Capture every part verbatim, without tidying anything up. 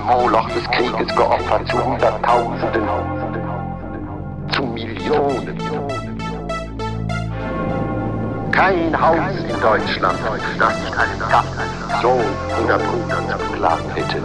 im Moloch des Krieges geopfert zu Hunderttausenden, zu Millionen. Kein Haus in Deutschland, das nicht ein Dach so hundertprozentig beklagen hätte.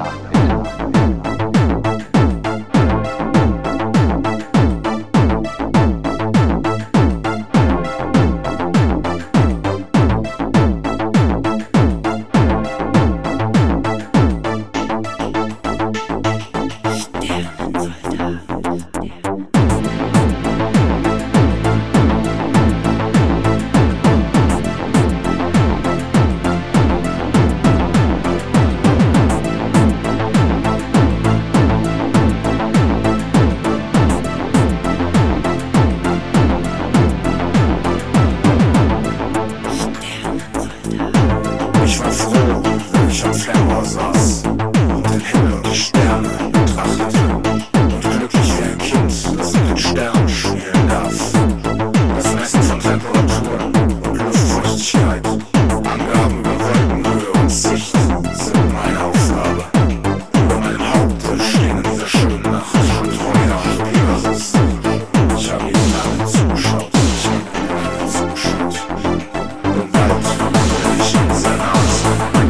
Ich war froh, wenn ich am Fernrohr saß und den Himmel und die Sterne betrachtete und glücklich wie ein Kind, das mit den Sternen spielen darf. Das Messen von Temperatur und Luftfeuchtigkeit, Angaben über Wolkenhöhe und Sicht sind meine Aufgabe. Über meinem Haupte stehen in dieser schönen Nacht Troja und Pegasus. Ich habe ihnen lange zugeschaut, ich habe ihnen lange zugeschaut. Und bald werde ich ihnen sehr nah sein.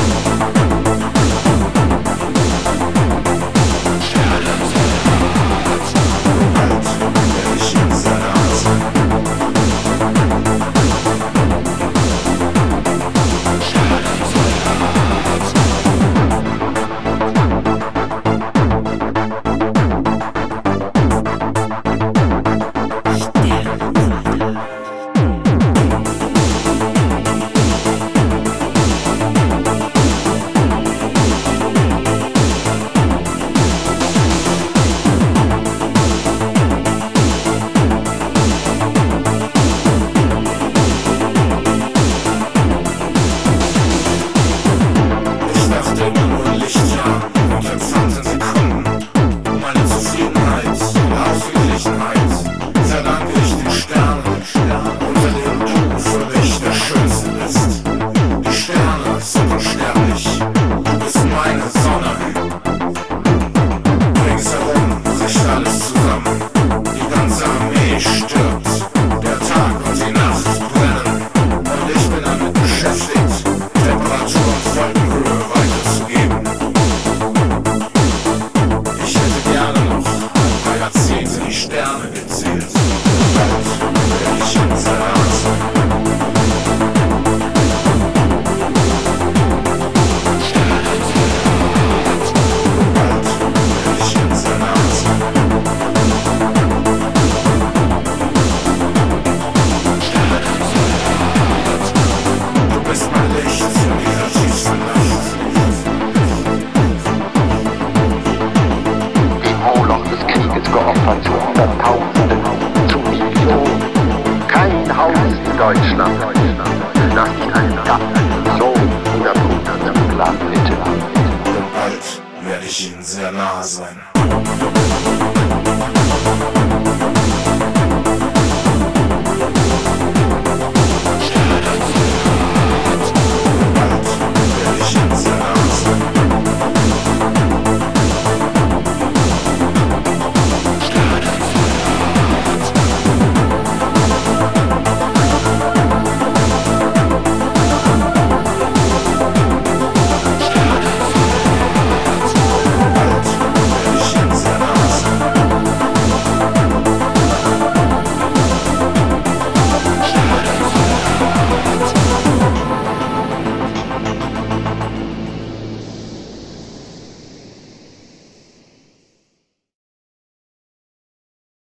Geopfert zu Hunderttausenden, zu Millionen. Kein Haus in Deutschland, das nicht ein Dach so hundertprozentig beklagen hätte. Und bald werde ich Ihnen sehr nahe sein.